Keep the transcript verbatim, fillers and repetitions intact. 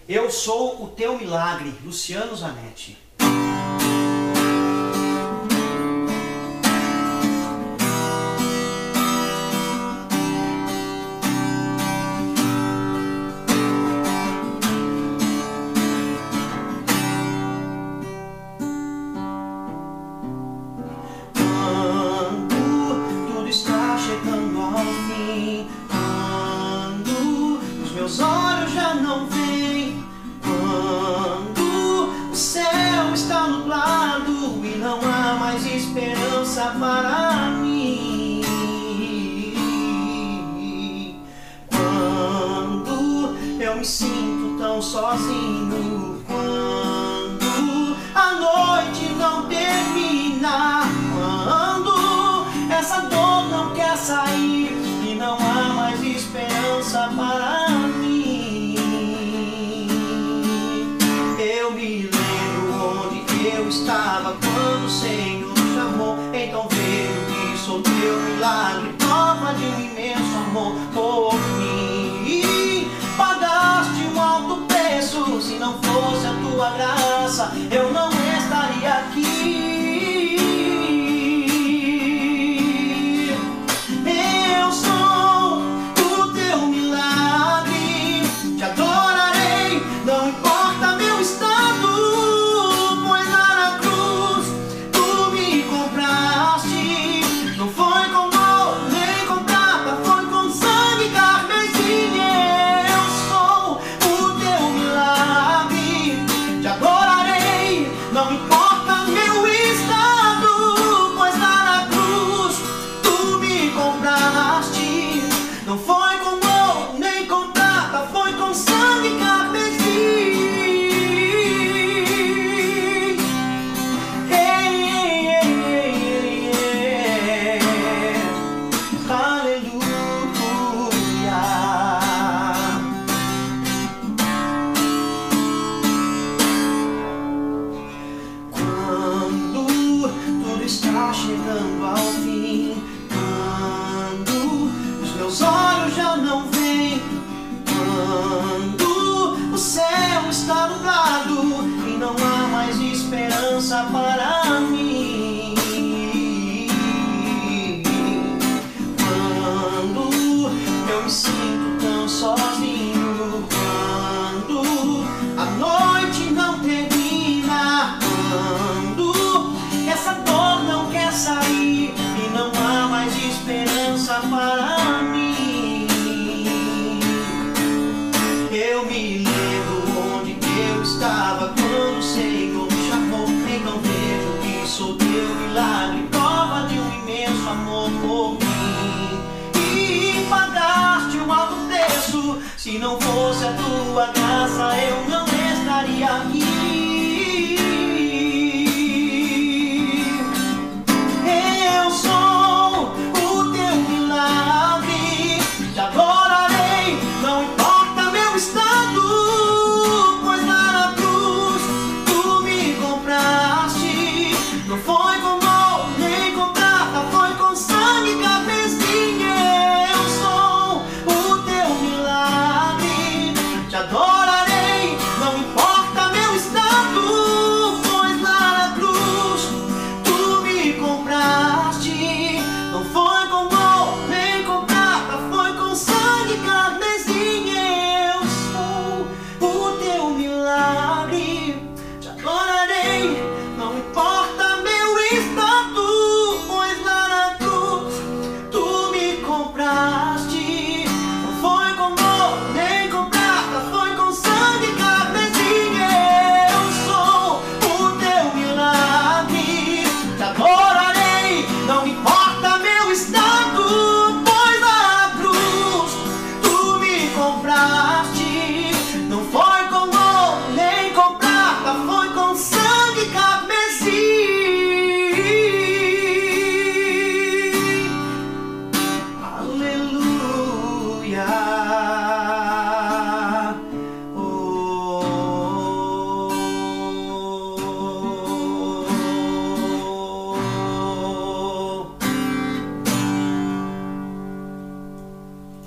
Eu sou o teu milagre, Luciano Zanetti. Meus olhos já não veem, quando o céu está nublado e não há mais esperança para mim. Quando eu me sinto tão sozinho, quando a noite não termina, quando essa dor não quer sair e não há mais esperança para mim. Eu me lembro onde eu estava quando o Senhor me chamou. Então vejo que sou teu milagre, prova de um imenso amor por mim. Pagaste um alto preço, se não fosse a tua graça eu não estaria aqui. Eu sou o teu milagre, te adorarei, não importa meu estado, pois lá na cruz tu me compraste. Não foi com dor nem com prata, foi com sangue carmesim. Eu sou o teu milagre, te adorarei, não importa meu estado, pois lá na cruz tu me compraste. Não foi com dor nem com prata, foi com sangue carmesim. Ei, ei, ei, ei, ei. Aleluia. Quando tudo está chegando ao fim, quando os meus olhos já não veem, quando o céu está nublado e não há mais esperança para mim, quando eu me sinto tão sozinho, quando a noite não termina, quando essa dor não quer sair e não há mais esperança para mim. Eu me lembro onde eu estava quando o Senhor me chamou. Então vejo que sou teu milagre, prova de um imenso amor por mim. E pagaste um alto preço, se não fosse a tua graça